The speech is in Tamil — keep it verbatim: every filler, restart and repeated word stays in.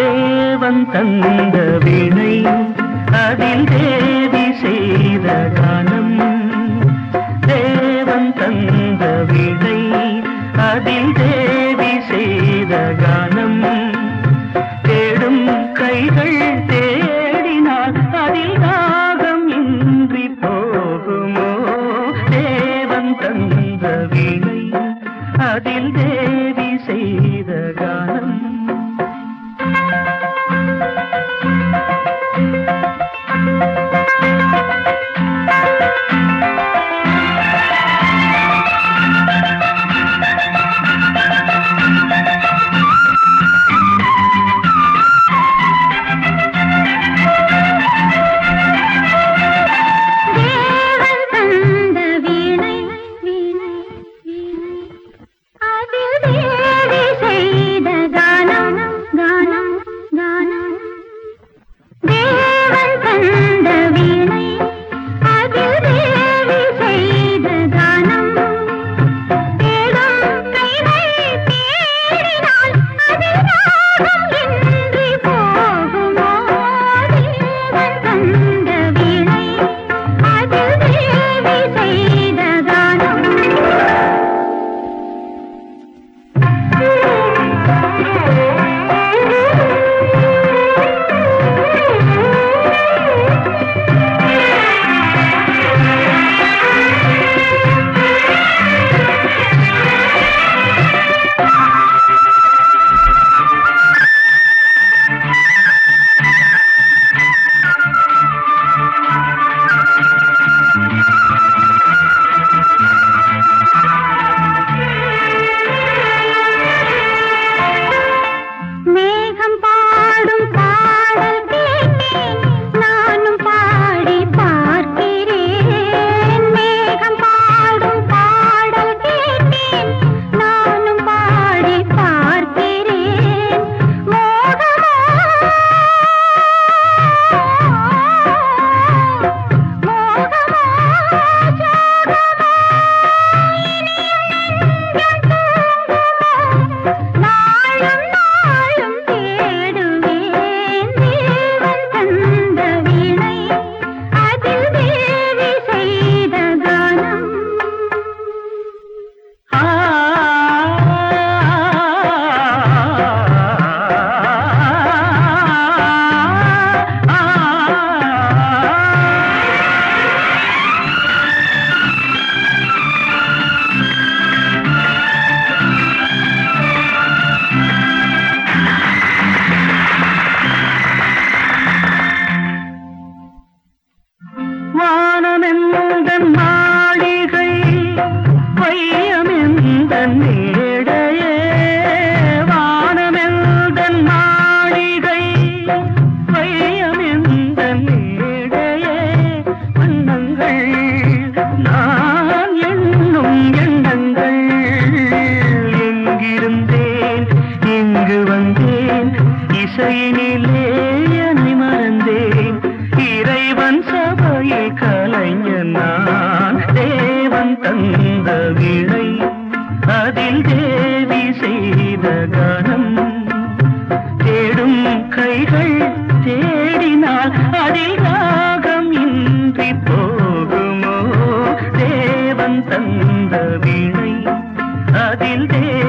தேவன் தந்த வீணை அதில் தேவி செய்த கானம். தேவன் தந்த வீணை அதில் தேவி செய்த கானம். தேடும் கைகள் தேடினால் அதில் தாகம் இன்றி போகுமோ. தேவன் தந்த வீணை அதில் தேவி செய்த கானம். இசையினிலே என்னை மறந்தேன். இறைவன் சபையில் கலைஞன் நான். தேவன் தந்த வீணை அதில் தேவி செய்த கானம். தேடும் கைகள் தேடினால் அதில் ராகம் இன்றி போகுமோ. தேவன் தந்த வீணை அதில் தேவி